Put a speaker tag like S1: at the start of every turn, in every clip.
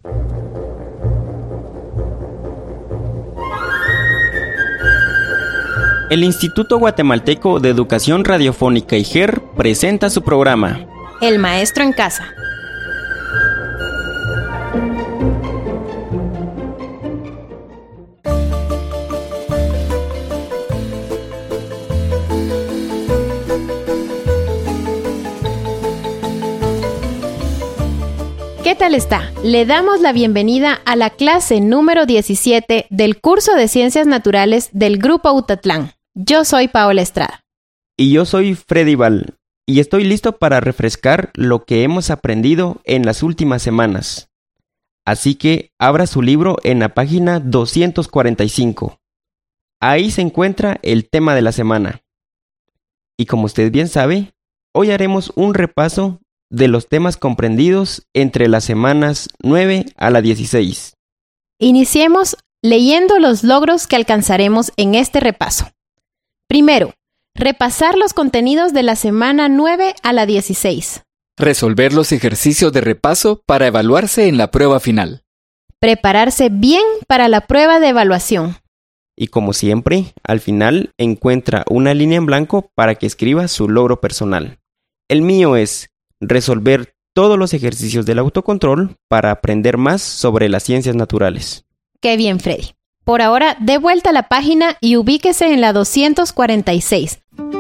S1: El Instituto Guatemalteco de Educación Radiofónica IGER presenta su programa
S2: El Maestro en Casa. ¿Qué tal está? Le damos la bienvenida a la clase número 17 del curso de Ciencias Naturales del Grupo Autatlán. Yo soy Paola Estrada.
S1: Y yo soy Freddy Val, y estoy listo para refrescar lo que hemos aprendido en las últimas semanas. Así que abra su libro en la página 245. Ahí se encuentra el tema de la semana. Y como usted bien sabe, hoy haremos un repaso de los temas comprendidos entre las semanas 9 a la 16.
S2: Iniciemos leyendo los logros que alcanzaremos en este repaso. Primero, repasar los contenidos de la semana 9 a la 16.
S3: Resolver los ejercicios de repaso para evaluarse en la prueba final.
S2: Prepararse bien para la prueba de evaluación.
S1: Y como siempre, al final encuentra una línea en blanco para que escriba su logro personal. El mío es resolver todos los ejercicios del autocontrol para aprender más sobre las ciencias naturales.
S2: ¡Qué bien, Freddy! Por ahora, dé vuelta a la página y ubíquese en la 246.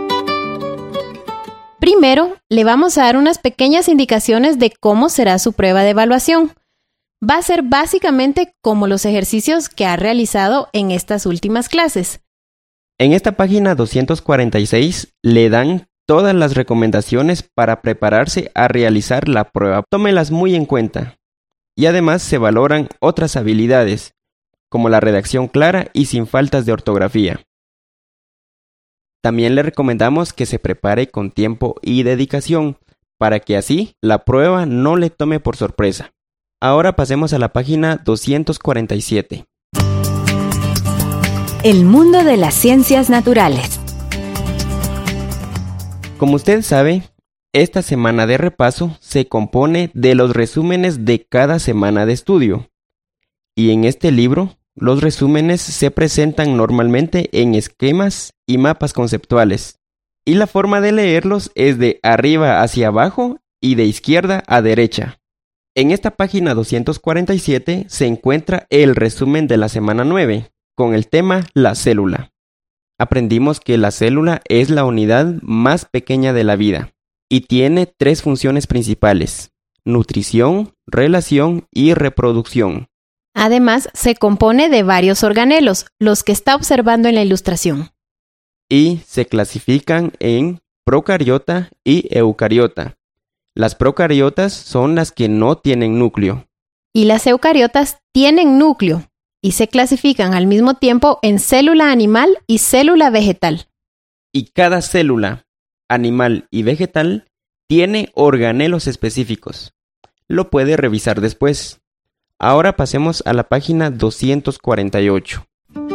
S2: Primero, le vamos a dar unas pequeñas indicaciones de cómo será su prueba de evaluación. Va a ser básicamente como los ejercicios que ha realizado en estas últimas clases.
S1: En esta página 246 le dan todas las recomendaciones para prepararse a realizar la prueba. Tómelas muy en cuenta. Y además se valoran otras habilidades, como la redacción clara y sin faltas de ortografía. También le recomendamos que se prepare con tiempo y dedicación, para que así la prueba no le tome por sorpresa. Ahora pasemos a la página 247.
S4: El mundo de las ciencias naturales.
S1: Como usted sabe, esta semana de repaso se compone de los resúmenes de cada semana de estudio. Y en este libro, los resúmenes se presentan normalmente en esquemas y mapas conceptuales. Y la forma de leerlos es de arriba hacia abajo y de izquierda a derecha. En esta página 247 se encuentra el resumen de la semana 9, con el tema La célula. Aprendimos que la célula es la unidad más pequeña de la vida y tiene 3 funciones principales: nutrición, relación y reproducción.
S2: Además, se compone de varios organelos, los que está observando en la ilustración.
S1: Y se clasifican en procariota y eucariota. Las procariotas son las que no tienen núcleo.
S2: Y las eucariotas tienen núcleo. Y se clasifican al mismo tiempo en célula animal y célula vegetal.
S1: Y cada célula, animal y vegetal, tiene organelos específicos. Lo puede revisar después. Ahora pasemos a la página 248.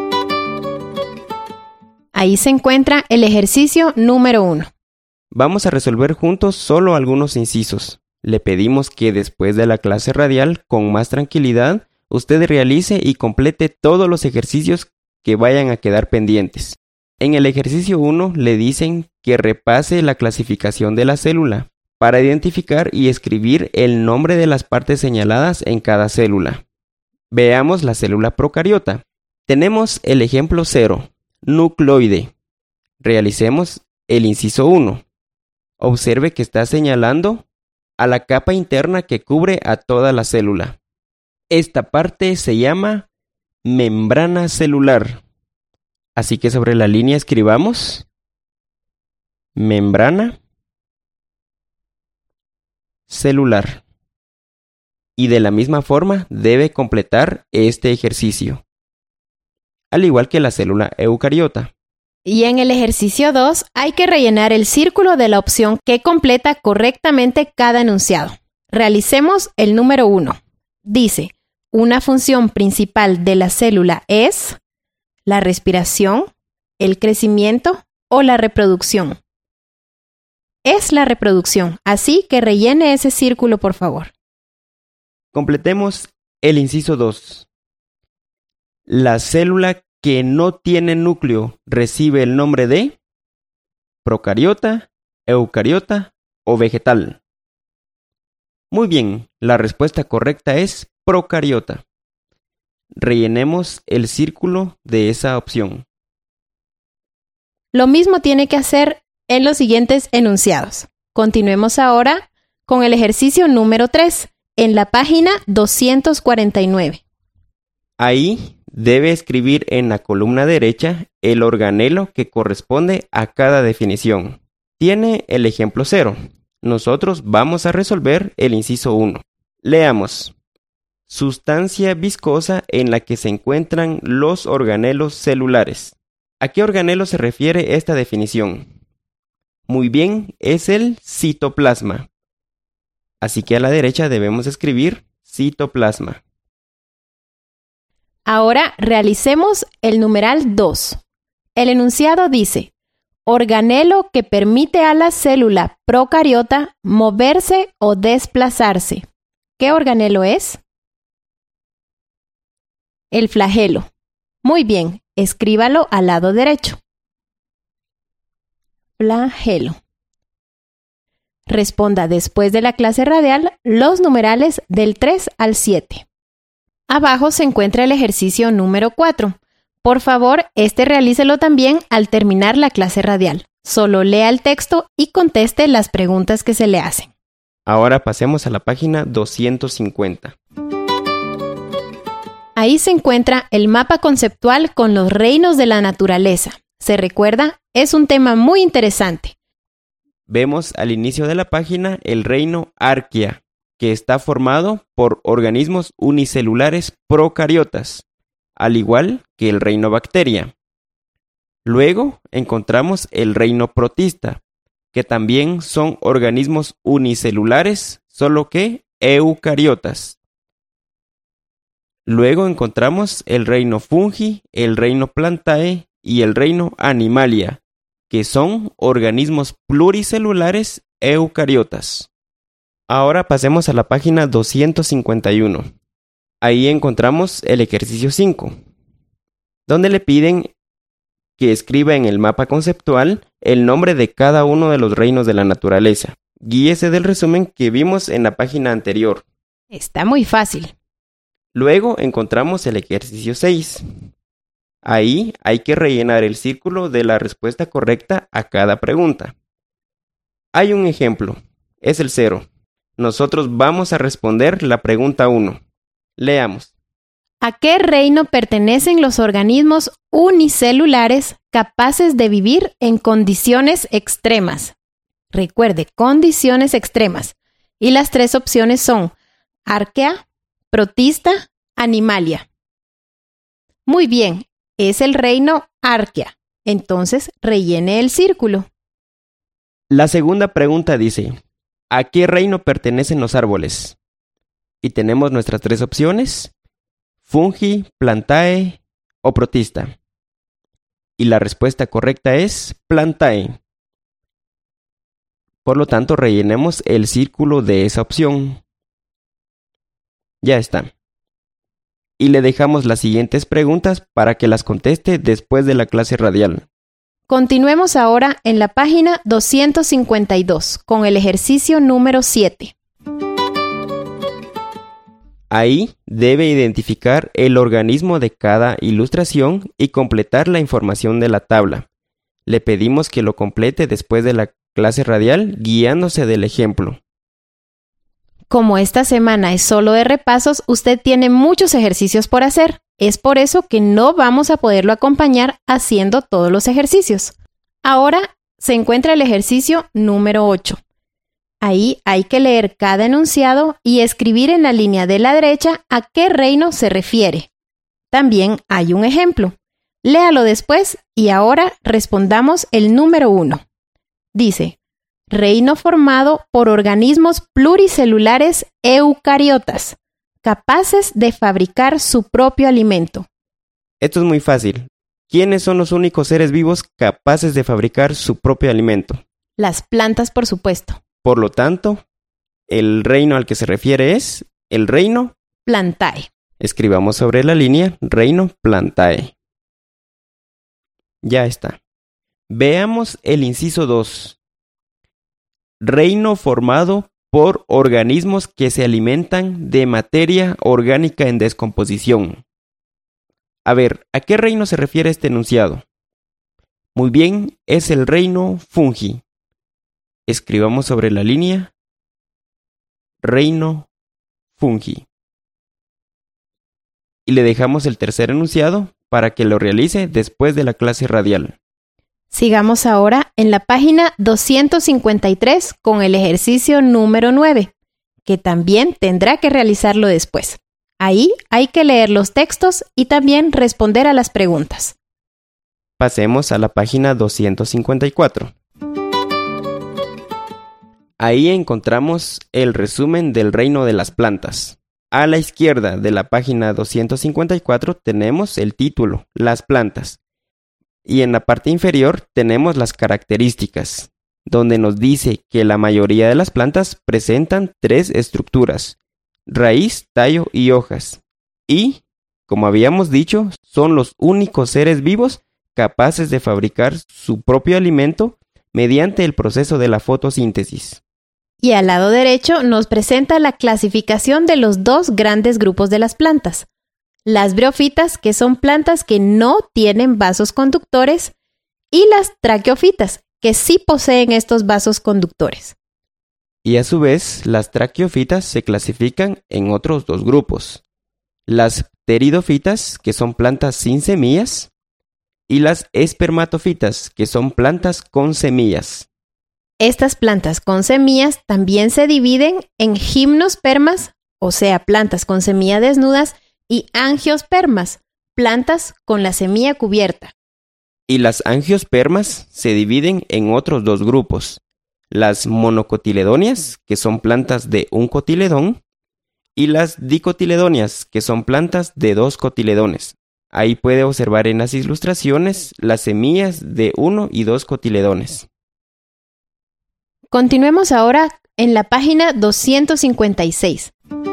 S2: Ahí se encuentra el ejercicio número 1.
S1: Vamos a resolver juntos solo algunos incisos. Le pedimos que después de la clase radial, con más tranquilidad, usted realice y complete todos los ejercicios que vayan a quedar pendientes. En el ejercicio 1 le dicen que repase la clasificación de la célula para identificar y escribir el nombre de las partes señaladas en cada célula. Veamos la célula procariota. Tenemos el ejemplo 0, nucleoide. Realicemos el inciso 1. Observe que está señalando a la capa interna que cubre a toda la célula. Esta parte se llama membrana celular. Así que sobre la línea escribamos membrana celular. Y de la misma forma debe completar este ejercicio, al igual que la célula eucariota.
S2: Y en el ejercicio 2 hay que rellenar el círculo de la opción que completa correctamente cada enunciado. Realicemos el número 1. Dice: una función principal de la célula es la respiración, el crecimiento o la reproducción. Es la reproducción, así que rellene ese círculo, por favor.
S1: Completemos El inciso 2. La célula que no tiene núcleo recibe el nombre de procariota, eucariota o vegetal. Muy bien, la respuesta correcta es procariota. Rellenemos el círculo de esa opción.
S2: Lo mismo tiene que hacer en los siguientes enunciados. Continuemos ahora con el ejercicio número 3, en la página 249.
S1: Ahí debe escribir en la columna derecha el organelo que corresponde a cada definición. Tiene el ejemplo 0. Nosotros vamos a resolver el inciso 1. Leamos. Sustancia viscosa en la que se encuentran los organelos celulares. ¿A qué organelo se refiere esta definición? Muy bien, es el citoplasma. Así que a la derecha debemos escribir citoplasma.
S2: Ahora realicemos el numeral 2. El enunciado dice: organelo que permite a la célula procariota moverse o desplazarse. ¿Qué organelo es? El flagelo. Muy bien, escríbalo al lado derecho. Flagelo. Responda después de la clase radial los numerales del 3 al 7. Abajo se encuentra el ejercicio número 4. Por favor, realícelo también al terminar la clase radial. Solo lea el texto y conteste las preguntas que se le hacen.
S1: Ahora pasemos a la página 250.
S2: Ahí se encuentra el mapa conceptual con los reinos de la naturaleza. ¿Se recuerda? Es un tema muy interesante.
S1: Vemos al inicio de la página el reino Arquea, que está formado por organismos unicelulares procariotas, al igual que el reino Bacteria. Luego encontramos el reino Protista, que también son organismos unicelulares, solo que eucariotas. Luego encontramos el reino Fungi, el reino Plantae y el reino Animalia, que son organismos pluricelulares eucariotas. Ahora pasemos a la página 251. Ahí encontramos el ejercicio 5, donde le piden que escriba en el mapa conceptual el nombre de cada uno de los reinos de la naturaleza. Guíese del resumen que vimos en la página anterior.
S2: Está muy fácil.
S1: Luego encontramos el ejercicio 6. Ahí hay que rellenar el círculo de la respuesta correcta a cada pregunta. Hay un ejemplo, es el 0. Nosotros vamos a responder la pregunta 1. Leamos.
S2: ¿A qué reino pertenecen los organismos unicelulares capaces de vivir en condiciones extremas? Recuerde, condiciones extremas. Y las 3 opciones son Arquea, Protista, Animalia. Muy bien, es el reino Arquea. Entonces, rellene el círculo.
S1: La segunda pregunta dice: ¿a qué reino pertenecen los árboles? Y tenemos nuestras 3 opciones: Fungi, Plantae o Protista. Y la respuesta correcta es Plantae. Por lo tanto, rellenemos el círculo de esa opción. Ya está. Y le dejamos las siguientes preguntas para que las conteste después de la clase radial.
S2: Continuemos ahora en la página 252 con el ejercicio número 7.
S1: Ahí debe identificar el organismo de cada ilustración y completar la información de la tabla. Le pedimos que lo complete después de la clase radial guiándose del ejemplo.
S2: Como esta semana es solo de repasos, usted tiene muchos ejercicios por hacer. Es por eso que no vamos a poderlo acompañar haciendo todos los ejercicios. Ahora se encuentra el ejercicio número 8. Ahí hay que leer cada enunciado y escribir en la línea de la derecha a qué reino se refiere. También hay un ejemplo. Léalo después y ahora respondamos el número 1. Dice: reino formado por organismos pluricelulares eucariotas, capaces de fabricar su propio alimento.
S1: Esto es muy fácil. ¿Quiénes son los únicos seres vivos capaces de fabricar su propio alimento?
S2: Las plantas, por supuesto.
S1: Por lo tanto, el reino al que se refiere es el reino
S2: plantae.
S1: Escribamos sobre la línea reino plantae. Ya está. Veamos el inciso 2. Reino formado por organismos que se alimentan de materia orgánica en descomposición. A ver, ¿a qué reino se refiere este enunciado? Muy bien, es el reino fungi. Escribamos sobre la línea reino fungi. Y le dejamos el tercer enunciado para que lo realice después de la clase radial.
S2: Sigamos ahora en la página 253 con el ejercicio número 9, que también tendrá que realizarlo después. Ahí hay que leer los textos y también responder a las preguntas.
S1: Pasemos a la página 254. Ahí encontramos el resumen del reino de las plantas. A la izquierda de la página 254 tenemos el título, las plantas. Y en la parte inferior tenemos las características, donde nos dice que la mayoría de las plantas presentan 3 estructuras: raíz, tallo y hojas. Y, como habíamos dicho, son los únicos seres vivos capaces de fabricar su propio alimento mediante el proceso de la fotosíntesis.
S2: Y al lado derecho nos presenta la clasificación de los 2 grandes grupos de las plantas. Las briófitas, que son plantas que no tienen vasos conductores, y las traqueófitas, que sí poseen estos vasos conductores.
S1: Y a su vez, las traqueófitas se clasifican en otros 2 grupos. Las pteridófitas, que son plantas sin semillas, y las espermatofitas, que son plantas con semillas.
S2: Estas plantas con semillas también se dividen en gimnospermas, o sea, plantas con semilla desnudas, y angiospermas, plantas con la semilla cubierta.
S1: Y las angiospermas se dividen en otros 2 grupos. Las monocotiledóneas, que son plantas de un cotiledón, y las dicotiledóneas, que son plantas de 2 cotiledones. Ahí puede observar en las ilustraciones las semillas de 1 y 2 cotiledones.
S2: Continuemos ahora en la página 256.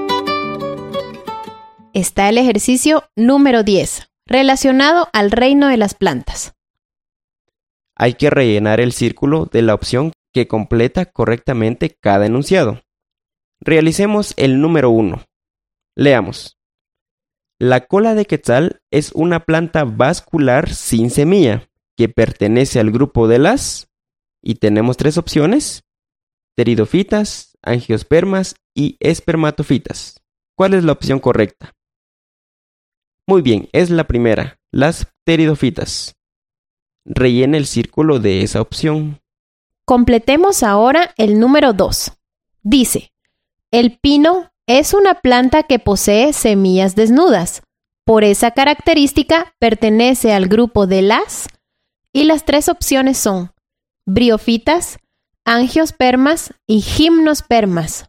S2: Está el ejercicio número 10, relacionado al reino de las plantas.
S1: Hay que rellenar el círculo de la opción que completa correctamente cada enunciado. Realicemos el número 1. Leamos. La cola de quetzal es una planta vascular sin semilla que pertenece al grupo de las, y tenemos 3 opciones: pteridofitas, angiospermas y espermatofitas. ¿Cuál es la opción correcta? Muy bien, es la primera, las pteridofitas. Rellena el círculo de esa opción.
S2: Completemos ahora el número 2. Dice, el pino es una planta que posee semillas desnudas. Por esa característica pertenece al grupo de las, y las 3 opciones son briófitas, angiospermas y gimnospermas.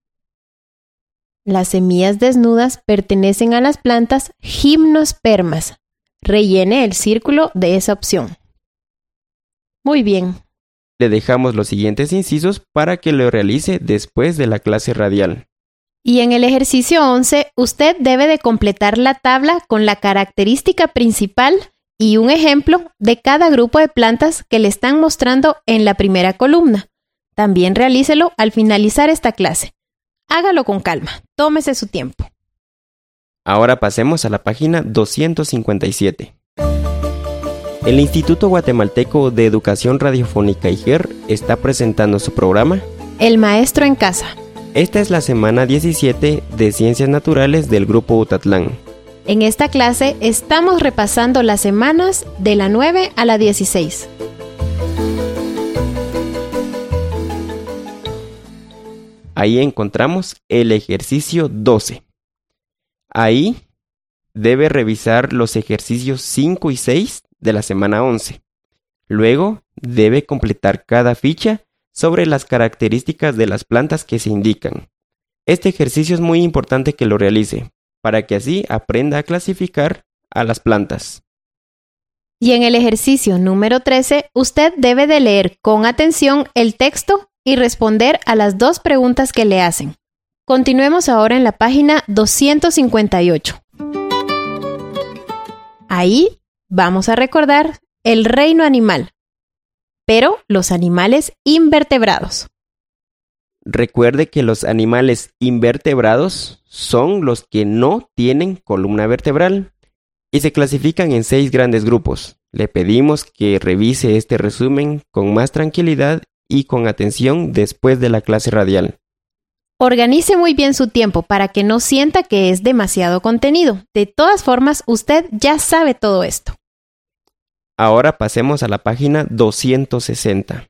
S2: Las semillas desnudas pertenecen a las plantas gimnospermas. Rellene el círculo de esa opción. Muy bien.
S1: Le dejamos los siguientes incisos para que lo realice después de la clase radial.
S2: Y en el ejercicio 11, usted debe de completar la tabla con la característica principal y un ejemplo de cada grupo de plantas que le están mostrando en la primera columna. También realícelo al finalizar esta clase. Hágalo con calma, tómese su tiempo.
S1: Ahora pasemos a la página 257. El Instituto Guatemalteco de Educación Radiofónica IGER está presentando su programa
S2: El Maestro en Casa.
S1: Esta es la semana 17 de Ciencias Naturales del Grupo Utatlán.
S2: En esta clase estamos repasando las semanas de la 9 a la 16.
S1: Ahí encontramos el ejercicio 12. Ahí debe revisar los ejercicios 5 y 6 de la semana 11. Luego debe completar cada ficha sobre las características de las plantas que se indican. Este ejercicio es muy importante que lo realice, para que así aprenda a clasificar a las plantas.
S2: Y en el ejercicio número 13, usted debe de leer con atención el texto y responder a las 2 preguntas que le hacen. Continuemos ahora en la página 258. Ahí vamos a recordar el reino animal, pero los animales invertebrados.
S1: Recuerde que los animales invertebrados son los que no tienen columna vertebral y se clasifican en 6 grandes grupos. Le pedimos que revise este resumen con más tranquilidad y con atención después de la clase radial.
S2: Organice muy bien su tiempo para que no sienta que es demasiado contenido. De todas formas, usted ya sabe todo esto.
S1: Ahora pasemos a la página 260.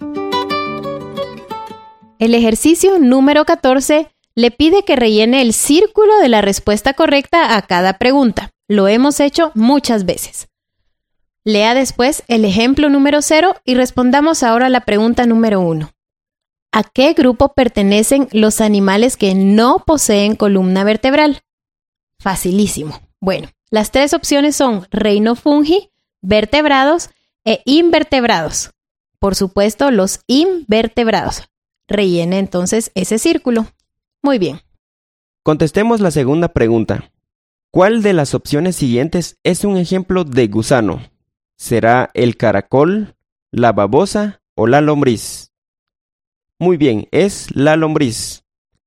S2: El ejercicio número 14 le pide que rellene el círculo de la respuesta correcta a cada pregunta. Lo hemos hecho muchas veces. Lea después el ejemplo número 0 y respondamos ahora a la pregunta número 1. ¿A qué grupo pertenecen los animales que no poseen columna vertebral? Facilísimo. Bueno, las 3 opciones son reino fungi, vertebrados e invertebrados. Por supuesto, los invertebrados. Rellene entonces ese círculo. Muy bien.
S1: Contestemos la segunda pregunta. ¿Cuál de las opciones siguientes es un ejemplo de gusano? ¿Será el caracol, la babosa o la lombriz? Muy bien, es la lombriz.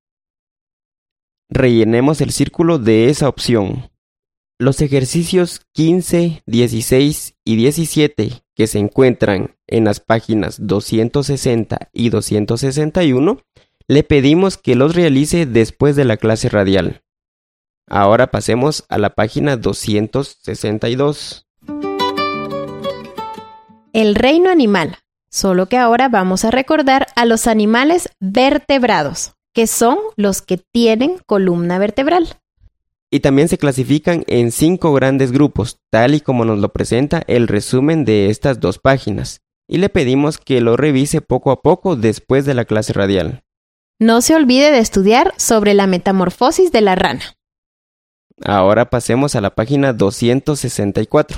S1: Rellenemos el círculo de esa opción. Los ejercicios 15, 16 y 17 que se encuentran en las páginas 260 y 261, le pedimos que los realice después de la clase radial. Ahora pasemos a la página 262.
S2: El reino animal, solo que ahora vamos a recordar a los animales vertebrados, que son los que tienen columna vertebral.
S1: Y también se clasifican en 5 grandes grupos, tal y como nos lo presenta el resumen de estas 2 páginas. Y le pedimos que lo revise poco a poco después de la clase radial.
S2: No se olvide de estudiar sobre la metamorfosis de la rana.
S1: Ahora pasemos a la página 264.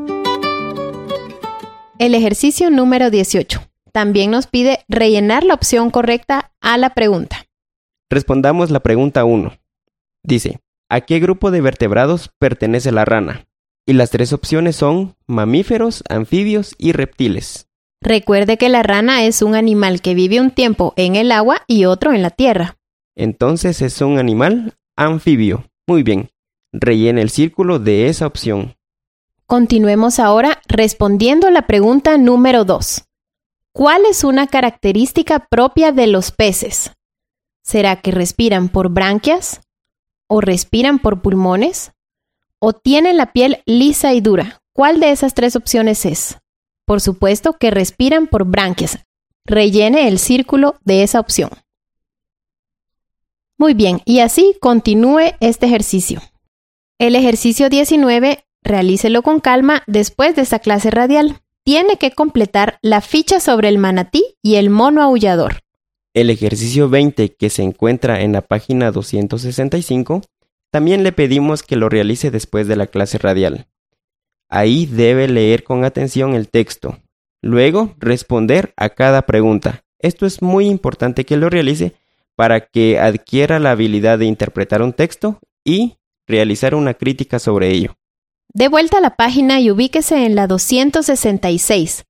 S2: El ejercicio número 18. También nos pide rellenar la opción correcta a la pregunta.
S1: Respondamos la pregunta 1. Dice, ¿a qué grupo de vertebrados pertenece la rana? Y las 3 opciones son mamíferos, anfibios y reptiles.
S2: Recuerde que la rana es un animal que vive un tiempo en el agua y otro en la tierra.
S1: Entonces es un animal anfibio. Muy bien. Rellene el círculo de esa opción.
S2: Continuemos ahora respondiendo a la pregunta número 2. ¿Cuál es una característica propia de los peces? ¿Será que respiran por branquias? ¿O respiran por pulmones? ¿O tienen la piel lisa y dura? ¿Cuál de esas 3 opciones es? Por supuesto que respiran por branquias. Rellene el círculo de esa opción. Muy bien, y así continúe este ejercicio. El ejercicio 19, realícelo con calma después de esta clase radial. Tiene que completar la ficha sobre el manatí y el mono aullador.
S1: El ejercicio 20, que se encuentra en la página 265, también le pedimos que lo realice después de la clase radial. Ahí debe leer con atención el texto. Luego, responder a cada pregunta. Esto es muy importante que lo realice para que adquiera la habilidad de interpretar un texto y realizar una crítica sobre ello.
S2: De vuelta a la página y ubíquese en la 266.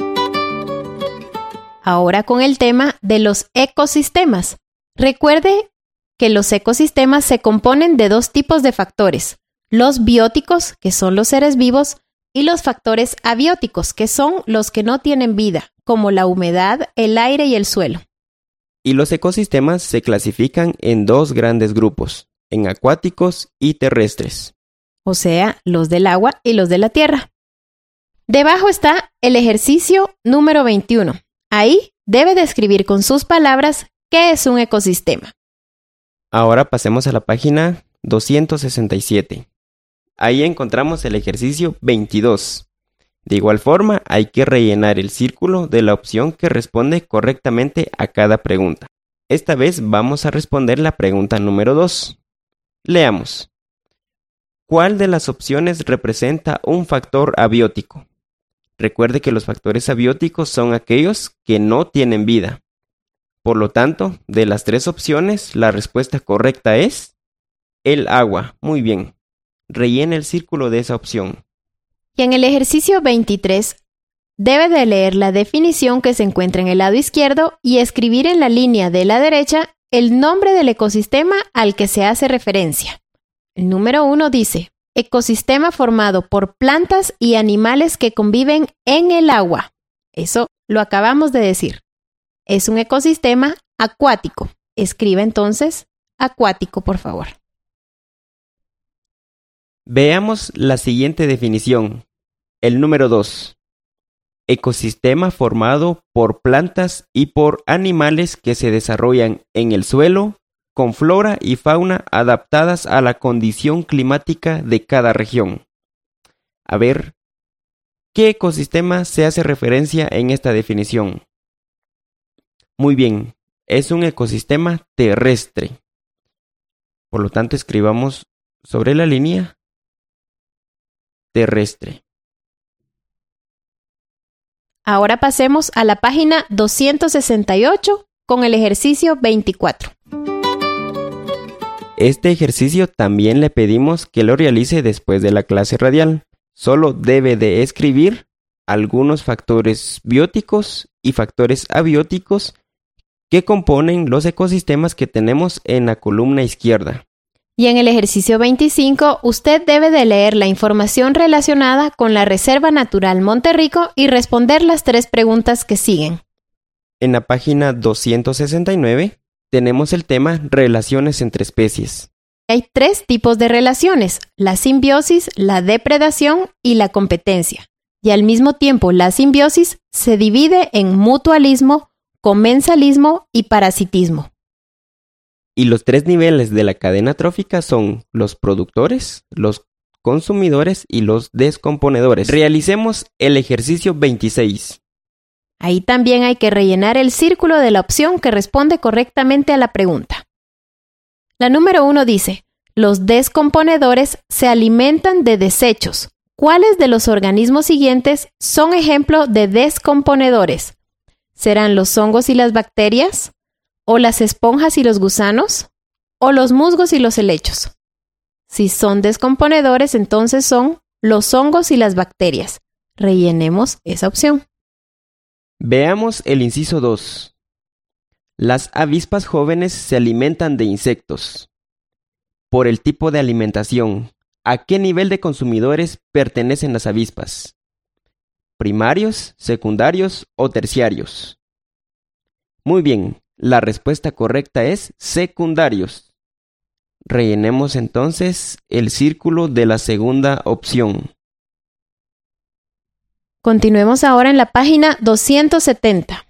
S2: Ahora con el tema de los ecosistemas. Recuerde que los ecosistemas se componen de 2 tipos de factores. Los bióticos, que son los seres vivos, y los factores abióticos, que son los que no tienen vida, como la humedad, el aire y el suelo.
S1: Y los ecosistemas se clasifican en 2 grandes grupos, en acuáticos y terrestres.
S2: O sea, los del agua y los de la tierra. Debajo está el ejercicio número 21. Ahí debe describir con sus palabras qué es un ecosistema.
S1: Ahora pasemos a la página 267. Ahí encontramos el ejercicio 22. De igual forma, hay que rellenar el círculo de la opción que responde correctamente a cada pregunta. Esta vez vamos a responder la pregunta número 2. Leamos. ¿Cuál de las opciones representa un factor abiótico? Recuerde que los factores abióticos son aquellos que no tienen vida. Por lo tanto, de las 3 opciones, la respuesta correcta es el agua. Muy bien. Rellena el círculo de esa opción.
S2: Y en el ejercicio 23, debe de leer la definición que se encuentra en el lado izquierdo y escribir en la línea de la derecha el nombre del ecosistema al que se hace referencia. El número 1 dice, ecosistema formado por plantas y animales que conviven en el agua. Eso lo acabamos de decir. Es un ecosistema acuático. Escriba entonces acuático, por favor.
S1: Veamos la siguiente definición. El número 2. Ecosistema formado por plantas y por animales que se desarrollan en el suelo, con flora y fauna adaptadas a la condición climática de cada región. A ver, ¿qué ecosistema se hace referencia en esta definición? Muy bien, es un ecosistema terrestre. Por lo tanto, escribamos sobre la línea terrestre.
S2: Ahora pasemos a la página 268 con el ejercicio 24.
S1: Este ejercicio también le pedimos que lo realice después de la clase radial. Solo debe de escribir algunos factores bióticos y factores abióticos que componen los ecosistemas que tenemos en la columna izquierda.
S2: Y en el ejercicio 25, usted debe de leer la información relacionada con la Reserva Natural Monterrico y responder las 3 preguntas que siguen.
S1: En la página 269 tenemos el tema relaciones entre especies.
S2: Hay 3 tipos de relaciones, la simbiosis, la depredación y la competencia. Y al mismo tiempo, la simbiosis se divide en mutualismo, comensalismo y parasitismo.
S1: Y los 3 niveles de la cadena trófica son los productores, los consumidores y los descomponedores. Realicemos el ejercicio 26.
S2: Ahí también hay que rellenar el círculo de la opción que responde correctamente a la pregunta. La número 1 dice, los descomponedores se alimentan de desechos. ¿Cuáles de los organismos siguientes son ejemplo de descomponedores? ¿Serán los hongos y las bacterias? ¿O las esponjas y los gusanos? ¿O los musgos y los helechos? Si son descomponedores, entonces son los hongos y las bacterias. Rellenemos esa opción.
S1: Veamos el inciso 2. Las avispas jóvenes se alimentan de insectos. Por el tipo de alimentación, ¿a qué nivel de consumidores pertenecen las avispas? ¿Primarios, secundarios o terciarios? Muy bien. La respuesta correcta es secundarios. Rellenemos entonces el círculo de la segunda opción.
S2: Continuemos ahora en la página 270.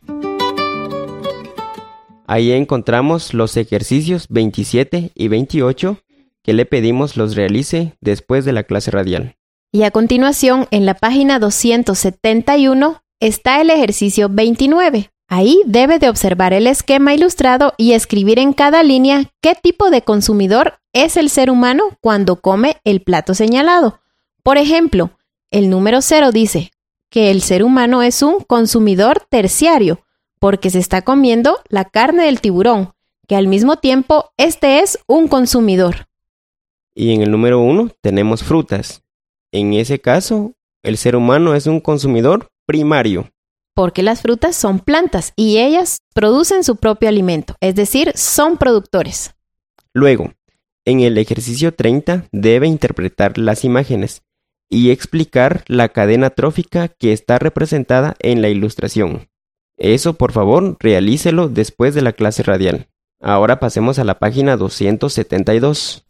S1: Ahí encontramos los ejercicios 27 y 28 que le pedimos los realice después de la clase radial.
S2: Y a continuación, en la página 271 está el ejercicio 29. Ahí debe de observar el esquema ilustrado y escribir en cada línea qué tipo de consumidor es el ser humano cuando come el plato señalado. Por ejemplo, el número 0 dice que el ser humano es un consumidor terciario porque se está comiendo la carne del tiburón, que al mismo tiempo este es un consumidor.
S1: Y en el número 1 tenemos frutas. En ese caso, el ser humano es un consumidor primario.
S2: Porque las frutas son plantas y ellas producen su propio alimento, es decir, son productores.
S1: Luego, en el ejercicio 30 debe interpretar las imágenes y explicar la cadena trófica que está representada en la ilustración. Eso, por favor, realícelo después de la clase radial. Ahora pasemos a la página 272.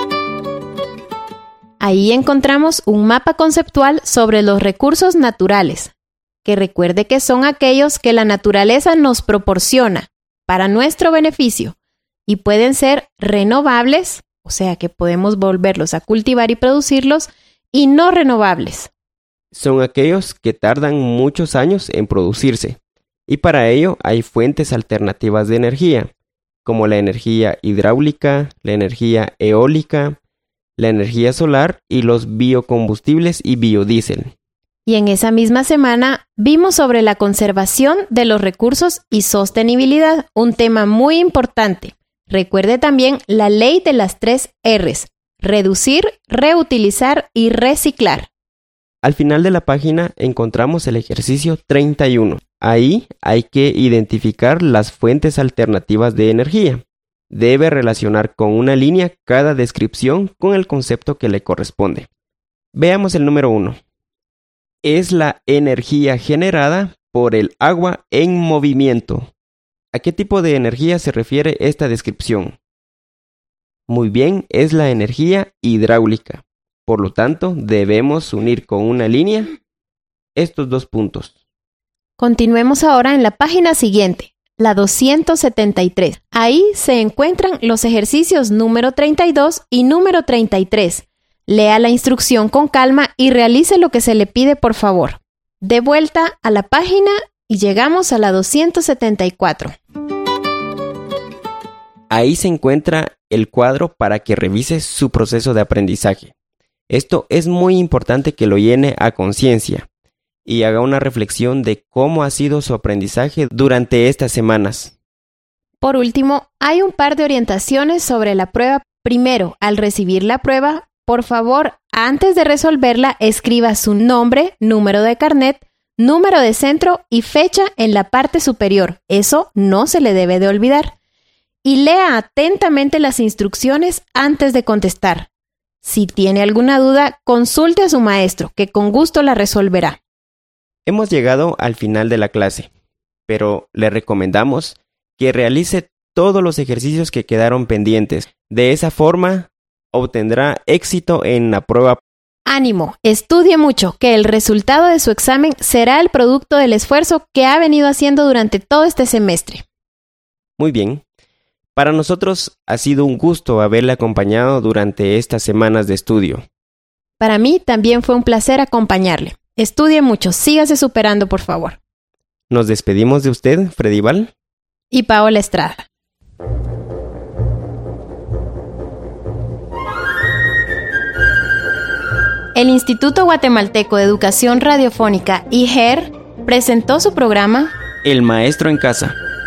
S2: Ahí encontramos un mapa conceptual sobre los recursos naturales, que recuerde que son aquellos que la naturaleza nos proporciona para nuestro beneficio y pueden ser renovables, o sea que podemos volverlos a cultivar y producirlos, y no renovables.
S1: Son aquellos que tardan muchos años en producirse, y para ello hay fuentes alternativas de energía, como la energía hidráulica, la energía eólica, la energía solar y los biocombustibles y biodiesel.
S2: Y en esa misma semana vimos sobre la conservación de los recursos y sostenibilidad, un tema muy importante. Recuerde también la ley de las 3 Rs: reducir, reutilizar y reciclar.
S1: Al final de la página encontramos el ejercicio 31. Ahí hay que identificar las fuentes alternativas de energía. Debe relacionar con una línea cada descripción con el concepto que le corresponde. Veamos el número 1. Es la energía generada por el agua en movimiento. ¿A qué tipo de energía se refiere esta descripción? Muy bien, es la energía hidráulica. Por lo tanto, debemos unir con una línea estos dos puntos.
S2: Continuemos ahora en la página siguiente, la 273. Ahí se encuentran los ejercicios número 32 y número 33. Lea la instrucción con calma y realice lo que se le pide, por favor. De vuelta a la página y llegamos a la 274.
S1: Ahí se encuentra el cuadro para que revise su proceso de aprendizaje. Esto es muy importante que lo llene a conciencia y haga una reflexión de cómo ha sido su aprendizaje durante estas semanas.
S2: Por último, hay un par de orientaciones sobre la prueba. Primero, al recibir la prueba, por favor, antes de resolverla, escriba su nombre, número de carnet, número de centro y fecha en la parte superior. Eso no se le debe de olvidar. Y lea atentamente las instrucciones antes de contestar. Si tiene alguna duda, consulte a su maestro, que con gusto la resolverá.
S1: Hemos llegado al final de la clase, pero le recomendamos que realice todos los ejercicios que quedaron pendientes. De esa forma, obtendrá éxito en la prueba.
S2: Ánimo, estudie mucho, que el resultado de su examen será el producto del esfuerzo que ha venido haciendo durante todo este semestre.
S1: Muy bien. Para nosotros ha sido un gusto haberle acompañado durante estas semanas de estudio.
S2: Para mí también fue un placer acompañarle. Estudie mucho, sígase superando, por favor.
S1: Nos despedimos de usted, Fredival.
S2: Y Paola Estrada. El Instituto Guatemalteco de Educación Radiofónica, IGER, presentó su programa
S1: El Maestro en Casa.